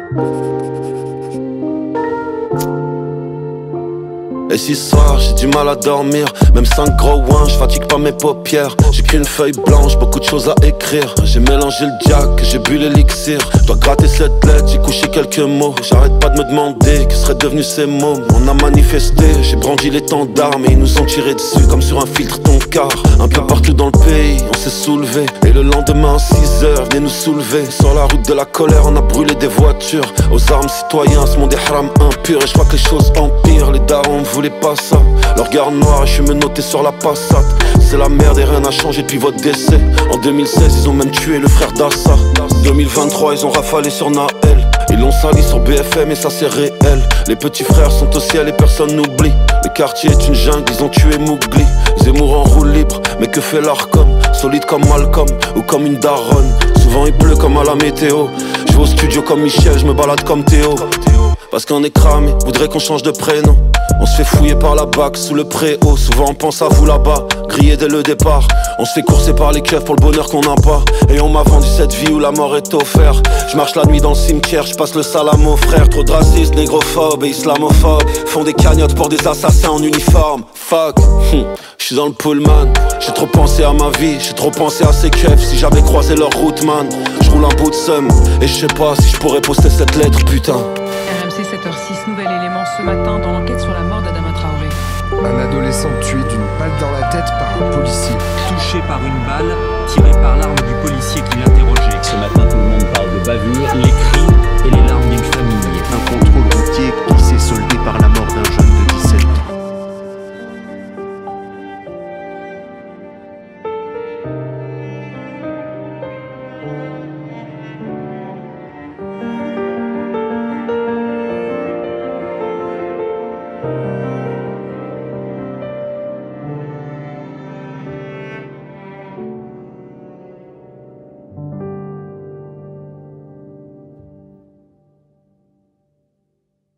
Et si ce soir j'ai du mal à dormir, même 5 gros wins, je fatigue pas mes paupières. J'ai qu'une feuille blanche, beaucoup de choses à écrire. J'ai mélangé le jack, j'ai bu l'élixir. Je dois gratter cette lettre, j'ai couché quelques mots. J'arrête pas de me demander que seraient devenus ces mots. On a manifesté, j'ai brandi l'étendard, mais ils nous ont tiré dessus comme sur un filtre ton car. Un peu partout dans le pays, on s'est soulevé. Et le lendemain à 6h, venez nous soulever. Sur la route de la colère, on a brûlé des voitures. Aux armes citoyens, ce monde est haram impur. Et je crois que les choses empirent, les darons voulaient pas ça. Le regard noir et je suis menotté sur la passate. C'est la merde et rien n'a changé depuis votre décès. En 2016 ils ont même tué le frère d'Assa. 2023 ils ont rafalé sur Naël. Ils l'ont sali sur BFM et ça c'est réel. Les petits frères sont au ciel et personne n'oublie. Le quartier est une jungle, ils ont tué Mowgli. Zemmour en roue libre, mais que fait l'Arcom? Solide comme Malcolm ou comme une daronne. Souvent il pleut comme à la météo. Je vais au studio comme Michel, je me balade comme Théo. Parce qu'on est cramé, voudrait qu'on change de prénom. On se fait fouiller par la BAC sous le préau. Souvent on pense à vous là-bas, grillé dès le départ. On se fait courser par les keufs pour le bonheur qu'on n'a pas. Et on m'a vendu cette vie où la mort est offerte. Je marche la nuit dans le cimetière, je passe le salam aux frères. Trop de racistes, négrophobes et islamophobes font des cagnottes pour des assassins en uniforme. Fuck, je suis dans le pullman. J'ai trop pensé à ma vie, j'ai trop pensé à ces keufs. Si j'avais croisé leur route, man, je roule un bout de seum. Et je sais pas si je pourrais poster cette lettre, putain. RMC 7h06, nouvel élément ce matin dans l'enquête sur la mort d'Adama Traoré. Un adolescent tué d'une balle dans la tête par un policier. Touché par une balle, tiré par l'arme du policier qui l'interrogeait. Ce matin, tout le monde parle de bavure. Les cris et les larmes d'une famille. Un contrôle routier qui s'est soldé par la mort d'un jeune de 17 ans.